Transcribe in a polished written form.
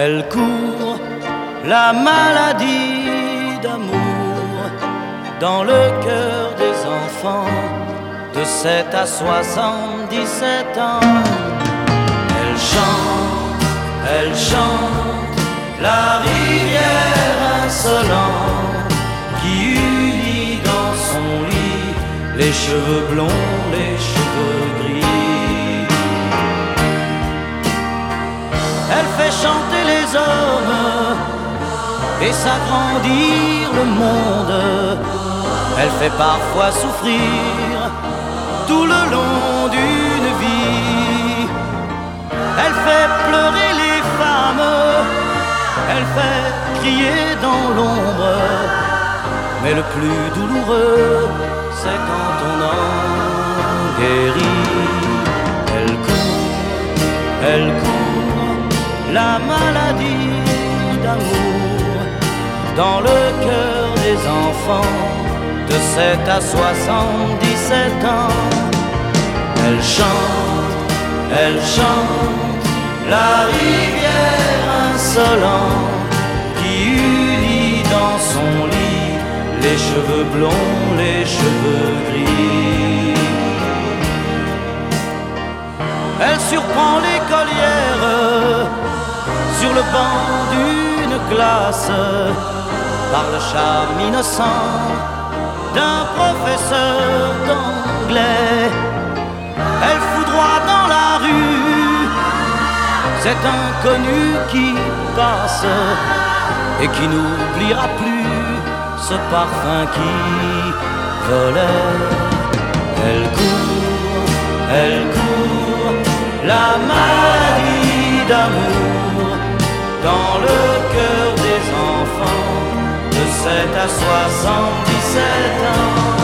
Elle court, la maladie d'amour, dans le cœur des enfants de 7 à 77 ans. Elle chante la rivière insolente qui unit dans son lit les cheveux blonds, les cheveux gris. Elle fait chanter les hommes et s'agrandir le monde. Elle fait parfois souffrir tout le long d'une vie. Elle fait pleurer les femmes, elle fait crier dans l'ombre. Mais le plus douloureux, c'est quand on en guérit. Elle court, la maladie d'amour, dans le cœur des enfants de 7 à 77 ans. Elle chante la rivière insolente qui unit dans son lit les cheveux blonds, les cheveux gris. Elle surprend l'écolière sur le banc d'une classe par le charme innocent d'un professeur d'anglais. Elle foudroie dans la rue cet inconnu qui passe et qui n'oubliera plus ce parfum qui volait. Elle court, la maladie d'amour, dans le cœur des enfants de 7 à 77 ans.